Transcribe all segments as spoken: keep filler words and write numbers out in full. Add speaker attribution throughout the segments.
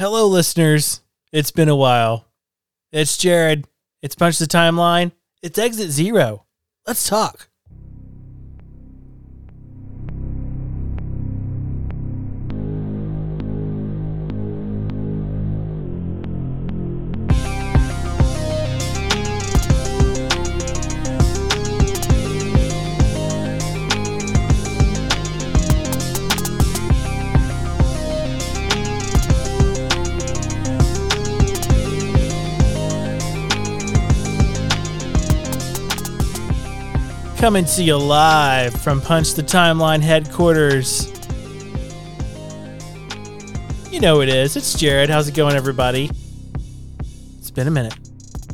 Speaker 1: Hello, listeners. It's been a while. It's Jared. It's Punch the Timeline. It's Exit Zero. Let's talk. Coming to you live from Punch the Timeline headquarters. You know who it is. It's Jared. How's it going, everybody? It's been a minute.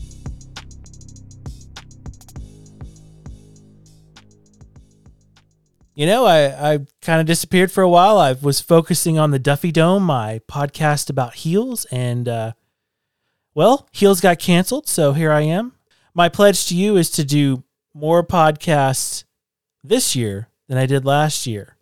Speaker 1: You know, I, I kind of disappeared for a while. I was focusing on the Duffy Dome, my podcast about Heels, and, uh, well, Heels got canceled, so here I am. My pledge to you is to do more podcasts this year than I did last year,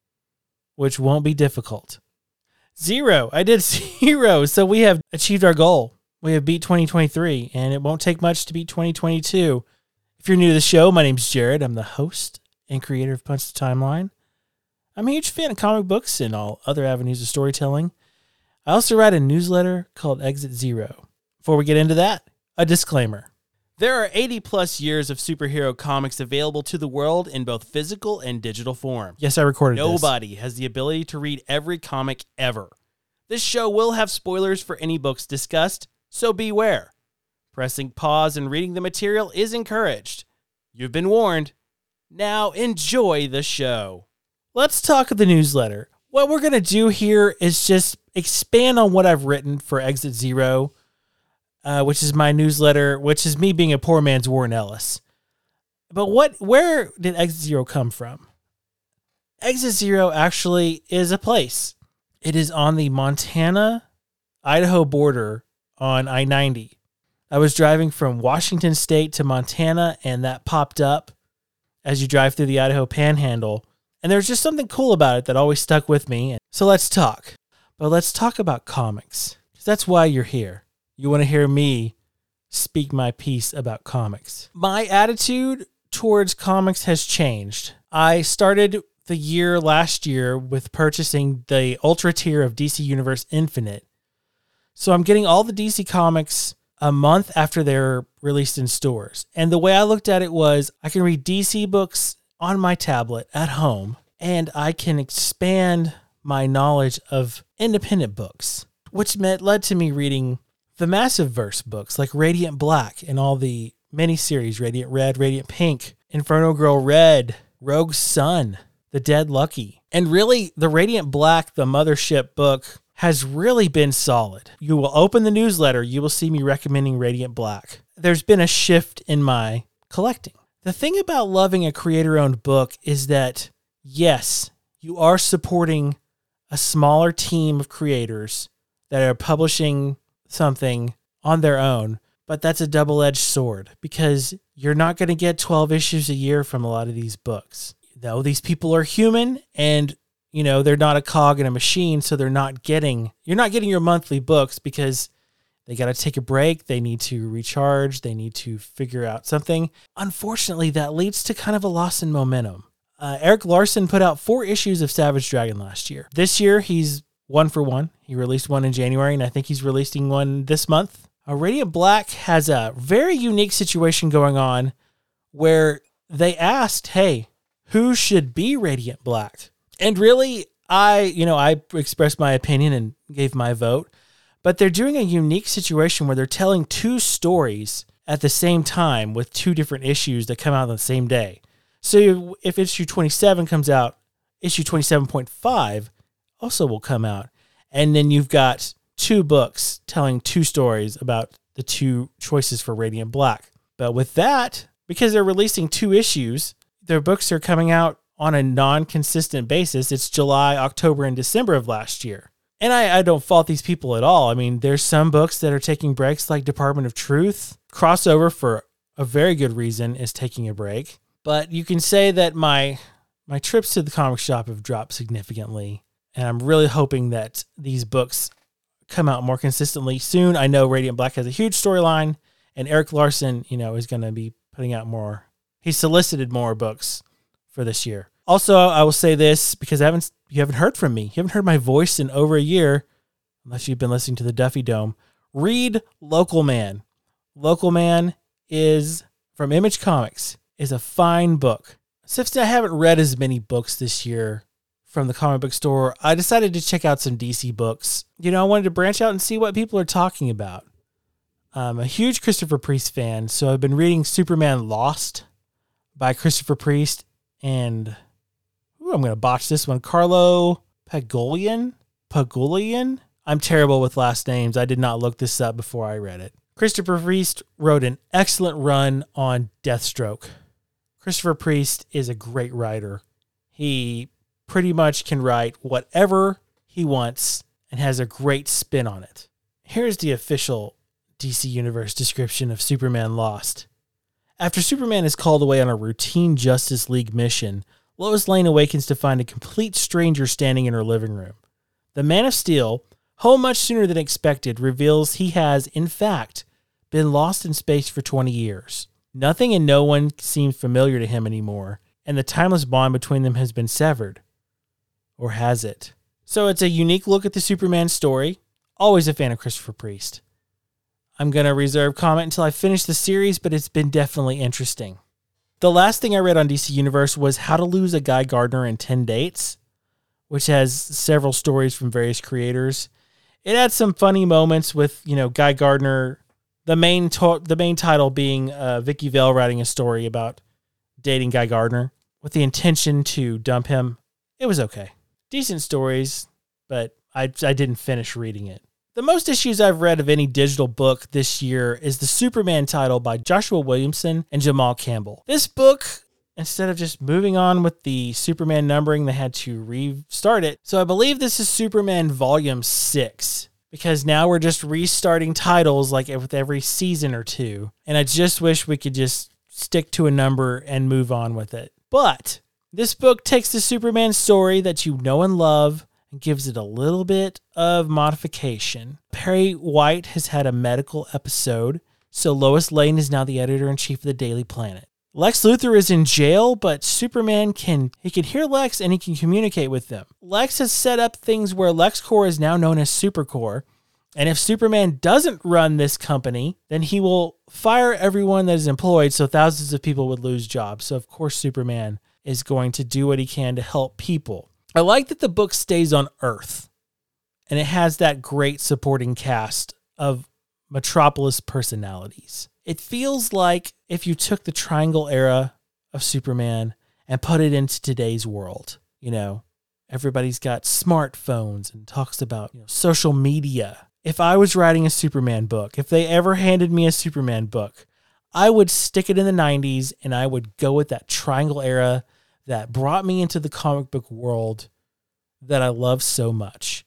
Speaker 1: which won't be difficult. Zero. I did zero. So we have achieved our goal. We have beat twenty twenty-three, and it won't take much to beat twenty twenty-two. If you're new to the show, my name's Jared. I'm the host and creator of Punch the Timeline. I'm a huge fan of comic books and all other avenues of storytelling. I also write a newsletter called Exit Zero. Before we get into that, a disclaimer. There are eighty plus years of superhero comics available to the world in both physical and digital form. Yes, I recorded this. Nobody has the ability to read every comic ever. This show will have spoilers for any books discussed, so beware. Pressing pause and reading the material is encouraged. You've been warned. Now enjoy the show. Let's talk of the newsletter. What we're going to do here is just expand on what I've written for Exit Zero, Uh, which is my newsletter, which is me being a poor man's Warren Ellis. But what, where did Exit Zero come from? Exit Zero actually is a place. It is on the Montana-Idaho border on I ninety. I was driving from Washington State to Montana, and that popped up as you drive through the Idaho Panhandle. And there's just something cool about it that always stuck with me. So let's talk. But let's talk about comics, because that's why you're here. You want to hear me speak my piece about comics. My attitude towards comics has changed. I started the year last year with purchasing the Ultra tier of D C Universe Infinite. So I'm getting all the D C comics a month after they're released in stores. And the way I looked at it was I can read D C books on my tablet at home, and I can expand my knowledge of independent books, which meant led to me reading the Massive Verse books like Radiant Black and all the miniseries, Radiant Red, Radiant Pink, Inferno Girl Red, Rogue Sun, The Dead Lucky. And really, the Radiant Black, the Mothership book, has really been solid. You will open the newsletter, you will see me recommending Radiant Black. There's been a shift in my collecting. The thing about loving a creator-owned book is that, yes, you are supporting a smaller team of creators that are publishing something on their own, but that's a double-edged sword because you're not going to get twelve issues a year from a lot of these books. Though these people are human and, you know, they're not a cog in a machine, so they're not getting, you're not getting your monthly books because they got to take a break, they need to recharge, they need to figure out something. Unfortunately, that leads to kind of a loss in momentum. Uh, Eric Larson put out four issues of Savage Dragon last year. This year, he's one for one. He released one in January, and I think he's releasing one this month. Uh, Radiant Black has a very unique situation going on where they asked, hey, who should be Radiant Black? And really, I, you know, I expressed my opinion and gave my vote, but they're doing a unique situation where they're telling two stories at the same time with two different issues that come out on the same day. So if issue twenty-seven comes out, issue twenty-seven point five also will come out. And then you've got two books telling two stories about the two choices for Radiant Black. But with that, because they're releasing two issues, their books are coming out on a non-consistent basis. It's July, October, and December of last year. And I, I don't fault these people at all. I mean, there's some books that are taking breaks like Department of Truth. Crossover, for a very good reason, is taking a break. But you can say that my my trips to the comic shop have dropped significantly. And I'm really hoping that these books come out more consistently soon. I know Radiant Black has a huge storyline, and Eric Larson, you know, is going to be putting out more. He's solicited more books for this year. Also, I will say this because I haven't you haven't heard from me. You haven't heard my voice in over a year, unless you've been listening to the Duffy Dome. Read Local Man. Local Man is from Image Comics. Is a fine book. Since I haven't read as many books this year from the comic book store, I decided to check out some D C books. You know, I wanted to branch out and see what people are talking about. I'm a huge Christopher Priest fan, so I've been reading Superman Lost by Christopher Priest and, ooh, I'm going to botch this one, Carlo Pagulayan? Pagulayan? I'm terrible with last names. I did not look this up before I read it. Christopher Priest wrote an excellent run on Deathstroke. Christopher Priest is a great writer. He pretty much can write whatever he wants and has a great spin on it. Here's the official D C Universe description of Superman Lost. After Superman is called away on a routine Justice League mission, Lois Lane awakens to find a complete stranger standing in her living room. The Man of Steel, home much sooner than expected, reveals he has, in fact, been lost in space for twenty years. Nothing and no one seems familiar to him anymore, and the timeless bond between them has been severed. Or has it? So it's a unique look at the Superman story. Always a fan of Christopher Priest. I'm going to reserve comment until I finish the series, but it's been definitely interesting. The last thing I read on D C Universe was How to Lose a Guy Gardner in ten Dates, which has several stories from various creators. It had some funny moments with, you know, Guy Gardner, the main to- the main title being uh, Vicky Vale writing a story about dating Guy Gardner with the intention to dump him. It was okay. Decent stories, but I, I didn't finish reading it. The most issues I've read of any digital book this year is the Superman title by Joshua Williamson and Jamal Campbell. This book, instead of just moving on with the Superman numbering, they had to restart it. So I believe this is Superman Volume six, because now we're just restarting titles like with every season or two. And I just wish we could just stick to a number and move on with it. But this book takes the Superman story that you know and love and gives it a little bit of modification. Perry White has had a medical episode, so Lois Lane is now the editor-in-chief of the Daily Planet. Lex Luthor is in jail, but Superman can he can hear Lex and he can communicate with them. Lex has set up things where LexCorp is now known as SuperCorp, and if Superman doesn't run this company, then he will fire everyone that is employed, so thousands of people would lose jobs. So of course Superman is going to do what he can to help people. I like that the book stays on Earth, and it has that great supporting cast of Metropolis personalities. It feels like if you took the Triangle era of Superman and put it into today's world. You know, everybody's got smartphones and talks about, you know, social media. If I was writing a Superman book, if they ever handed me a Superman book, I would stick it in the nineties and I would go with that Triangle era that brought me into the comic book world that I love so much.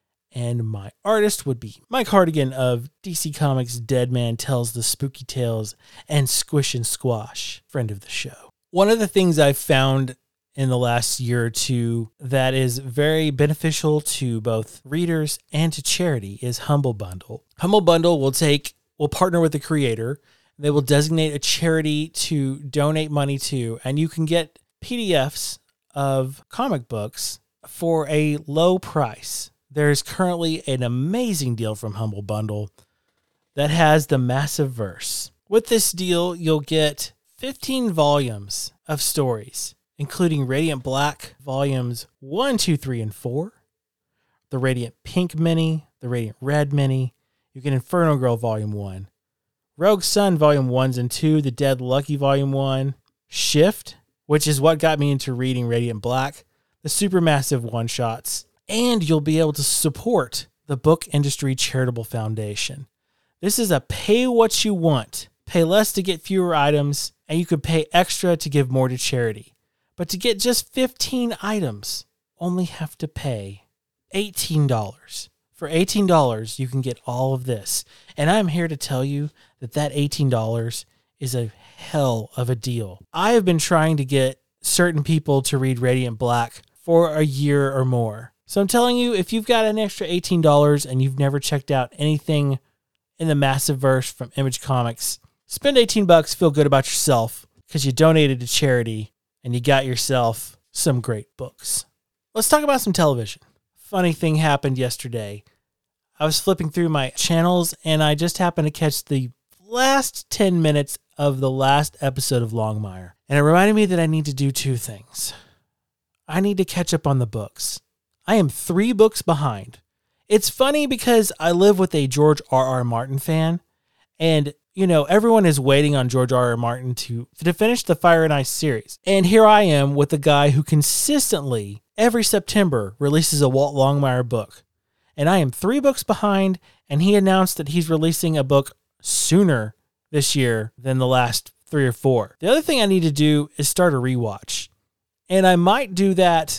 Speaker 1: And my artist would be Mike Hartigan of D C Comics Dead Man Tells the Spooky Tales and Squish and Squash, friend of the show. One of the things I've found in the last year or two that is very beneficial to both readers and to charity is Humble Bundle. Humble Bundle will take, will partner with the creator. They will designate a charity to donate money to, and you can get P D Fs of comic books for a low price. There's currently an amazing deal from Humble Bundle that has the Massive Verse. With this deal, you'll get fifteen volumes of stories, including Radiant Black volumes one, two, three, and four, the Radiant Pink mini, the Radiant Red mini. You get Inferno Girl volume one, Rogue Sun volume ones and two, The Dead Lucky volume one, Shift, which is what got me into reading Radiant Black, the Supermassive one-shots, and you'll be able to support the Book Industry Charitable Foundation. This is a pay what you want. Pay less to get fewer items, and you could pay extra to give more to charity. But to get just fifteen items, only have to pay eighteen dollars. For eighteen dollars, you can get all of this. And I'm here to tell you that that eighteen dollars is a hell of a deal. I have been trying to get certain people to read Radiant Black for a year or more. So I'm telling you, if you've got an extra eighteen dollars and you've never checked out anything in the Massiveverse from Image Comics, spend eighteen bucks, feel good about yourself because you donated to charity and you got yourself some great books. Let's talk about some television. Funny thing happened yesterday. I was flipping through my channels and I just happened to catch the last ten minutes of the last episode of Longmire. And it reminded me that I need to do two things. I need to catch up on the books. I am three books behind. It's funny because I live with a George R R. Martin fan, and, you know, everyone is waiting on George R R. Martin to, to finish the Fire and Ice series. And here I am with a guy who consistently, every September, releases a Walt Longmire book. And I am three books behind, and he announced that he's releasing a book sooner this year than the last three or four. The other thing I need to do is start a rewatch. And I might do that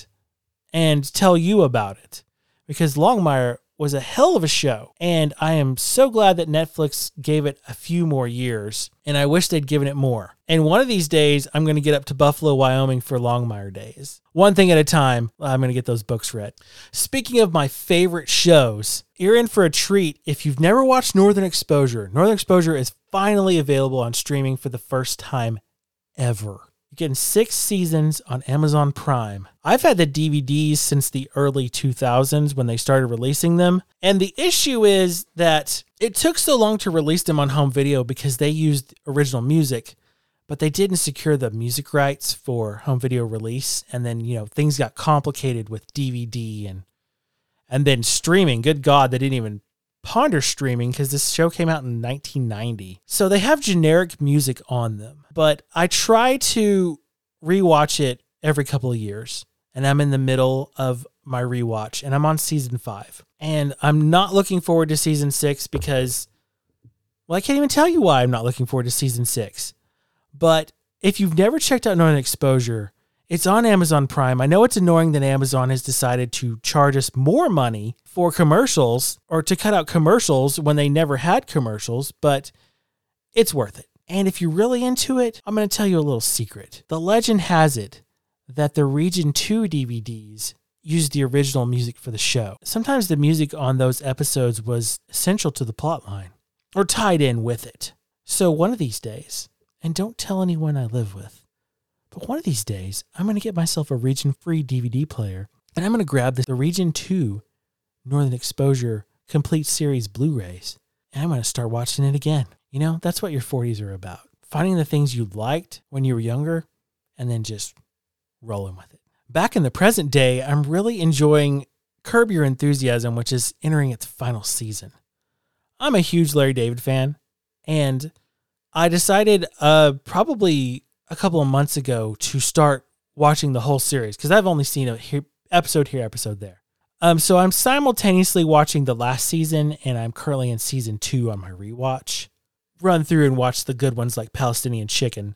Speaker 1: and tell you about it, because Longmire was a hell of a show, and I am so glad that Netflix gave it a few more years, and I wish they'd given it more. And one of these days, I'm going to get up to Buffalo, Wyoming for Longmire days. One thing at a time, I'm going to get those books read. Speaking of my favorite shows, you're in for a treat if you've never watched Northern Exposure. Northern Exposure is finally available on streaming for the first time ever. You're getting six seasons on Amazon Prime. I've had the D V Ds since the early two thousands when they started releasing them. And the issue is that it took so long to release them on home video because they used original music, but they didn't secure the music rights for home video release. And then, you know, things got complicated with D V D and and then streaming. Good God, they didn't even ponder streaming because this show came out in nineteen ninety. So they have generic music on them, but I try to rewatch it every couple of years, and I'm in the middle of my rewatch, and I'm on season five, and I'm not looking forward to season six because, well, I can't even tell you why I'm not looking forward to season six. But if you've never checked out Northern Exposure, it's on Amazon Prime. I know it's annoying that Amazon has decided to charge us more money for commercials or to cut out commercials when they never had commercials, but it's worth it. And if you're really into it, I'm going to tell you a little secret. The legend has it that the Region two D V Ds used the original music for the show. Sometimes the music on those episodes was essential to the plotline or tied in with it. So one of these days, and don't tell anyone I live with, but one of these days, I'm going to get myself a region-free D V D player, and I'm going to grab the Region two Northern Exposure Complete Series Blu-rays, and I'm going to start watching it again. You know, that's what your forties are about. Finding the things you liked when you were younger, and then just rolling with it. Back in the present day, I'm really enjoying Curb Your Enthusiasm, which is entering its final season. I'm a huge Larry David fan, and I decided uh, probably a couple of months ago to start watching the whole series because I've only seen a here, episode here, episode there. Um, so I'm simultaneously watching the last season, and I'm currently in season two on my rewatch. Run through and watch the good ones like Palestinian Chicken.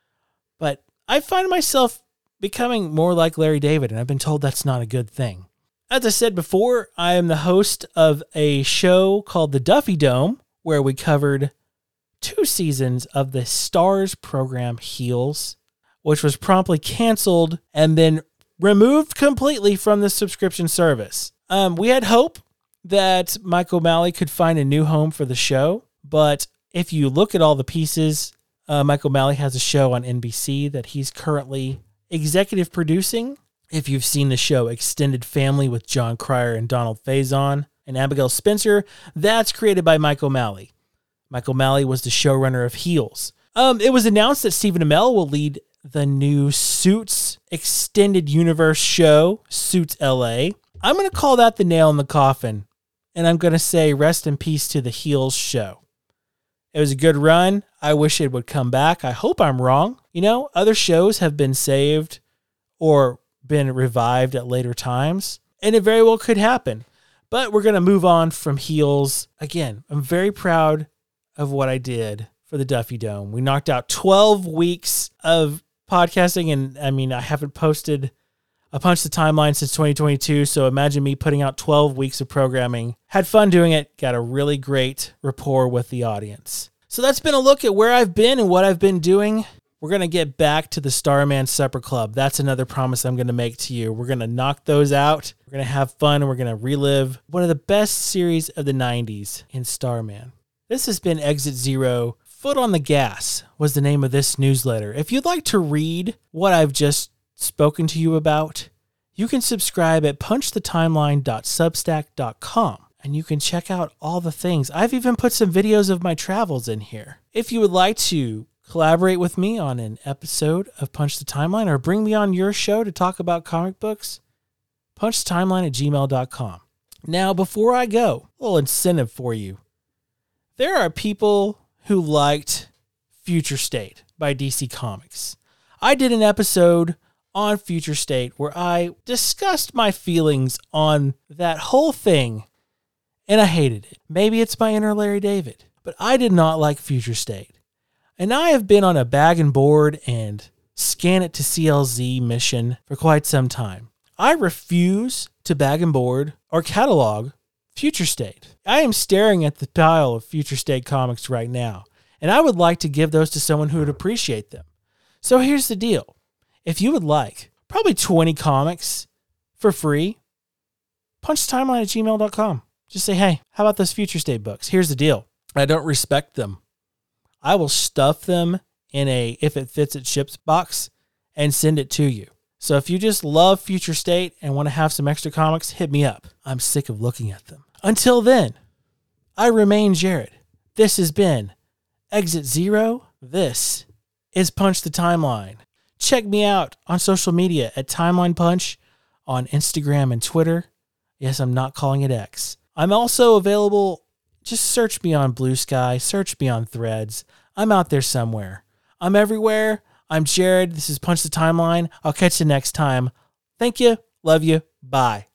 Speaker 1: But I find myself becoming more like Larry David, and I've been told that's not a good thing. As I said before, I am the host of a show called The Duffy Dome, where we covered two seasons of the Starz program Heels, which was promptly canceled and then removed completely from the subscription service. Um, we had hope that Mike O'Malley could find a new home for the show, but if you look at all the pieces, uh, Mike O'Malley has a show on N B C that he's currently executive producing. If you've seen the show Extended Family with John Cryer and Donald Faison and Abigail Spencer, that's created by Mike O'Malley. Mike O'Malley was the showrunner of Heels. Um, it was announced that Stephen Amell will lead the new Suits Extended Universe show, Suits L A. I'm going to call that the nail in the coffin, and I'm going to say rest in peace to the Heels show. It was a good run. I wish it would come back. I hope I'm wrong. You know, other shows have been saved or been revived at later times, and it very well could happen. But we're going to move on from Heels. Again, I'm very proud of what I did for the Duffy Dome. We knocked out twelve weeks of podcasting, and I mean, I haven't posted a Punch the Timeline since twenty twenty-two, so imagine me putting out twelve weeks of programming. Had fun doing it, got a really great rapport with the audience. So that's been a look at where I've been and what I've been doing. We're going to get back to the Starman Supper Club. That's another promise I'm going to make to you. We're going to knock those out. We're going to have fun, and we're going to relive one of the best series of the nineties in Starman. This has been Exit Zero. Foot on the Gas was the name of this newsletter. If you'd like to read what I've just spoken to you about, you can subscribe at punch the timeline dot substack dot com, and you can check out all the things. I've even put some videos of my travels in here. If you would like to collaborate with me on an episode of Punch the Timeline or bring me on your show to talk about comic books, punch the timeline at gmail dot com. Now, before I go, a little incentive for you. There are people who liked Future State by D C Comics. I did an episode on Future State where I discussed my feelings on that whole thing, and I hated it. Maybe it's my inner Larry David, but I did not like Future State. And I have been on a bag and board and scan it to C L Z mission for quite some time. I refuse to bag and board or catalog Future State. I am staring at the pile of Future State comics right now, and I would like to give those to someone who would appreciate them. So here's the deal. If you would like probably twenty comics for free, punch the timeline at gmail dot com. Just say, hey, how about those Future State books? Here's the deal. I don't respect them. I will stuff them in a if it fits it ships box and send it to you. So if you just love Future State and want to have some extra comics, hit me up. I'm sick of looking at them. Until then, I remain Jared. This has been Exit Zero. This is Punch the Timeline. Check me out on social media at Timeline Punch on Instagram and Twitter. Yes, I'm not calling it X. I'm also available. Just search me on Blue Sky. Search me on Threads. I'm out there somewhere. I'm everywhere. I'm Jared. This is Punch the Timeline. I'll catch you next time. Thank you. Love you. Bye.